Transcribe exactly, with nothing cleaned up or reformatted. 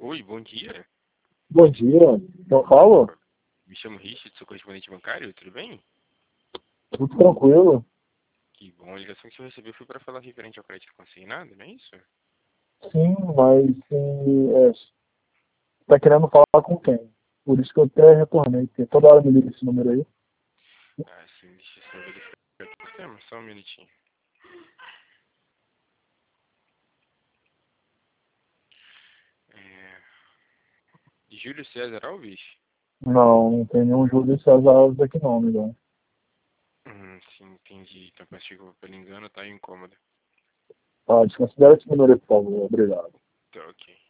Oi, bom dia. Bom dia, eu falo? Me chamo Richard, sou correspondente bancário, tudo bem? Tudo tranquilo? Que bom, a ligação que eu recebi foi para falar referente ao crédito consignado, não é isso? Sim, mas sim, é, tá querendo falar com quem? Por isso que eu até retornei, porque toda hora me liga esse número aí. Ah, sim, deixa eu só verificar aqui o sistema, só um minutinho. É... Júlio César Alves? Não, não tem nenhum Júlio César Alves aqui não, amigão. Hum, sim, entendi. Então peço desculpa pelo engano, tá incômodo. Tá, desconsidera esse número aí, por favor. Obrigado. Tá, ok.